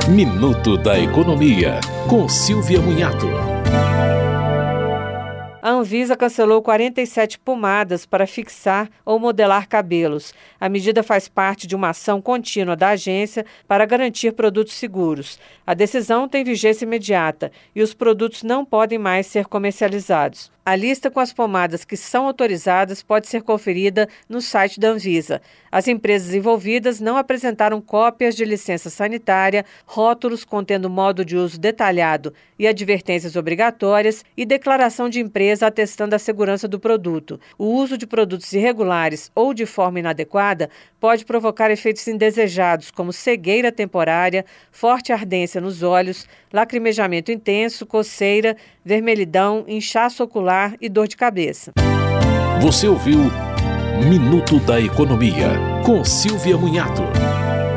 Minuto da Economia, com Silvia Munhato. A Anvisa cancelou 47 pomadas para fixar ou modelar cabelos. A medida faz parte de uma ação contínua da agência para garantir produtos seguros. A decisão tem vigência imediata e os produtos não podem mais ser comercializados. A lista com as pomadas que são autorizadas pode ser conferida no site da Anvisa. As empresas envolvidas não apresentaram cópias de licença sanitária, rótulos contendo modo de uso detalhado e advertências obrigatórias e declaração de empresa atestando a segurança do produto. O uso de produtos irregulares ou de forma inadequada pode provocar efeitos indesejados, como cegueira temporária, forte ardência nos olhos, lacrimejamento intenso, coceira, vermelhidão, inchaço ocular e dor de cabeça. Você ouviu Minuto da Economia, com Silvia Munhato.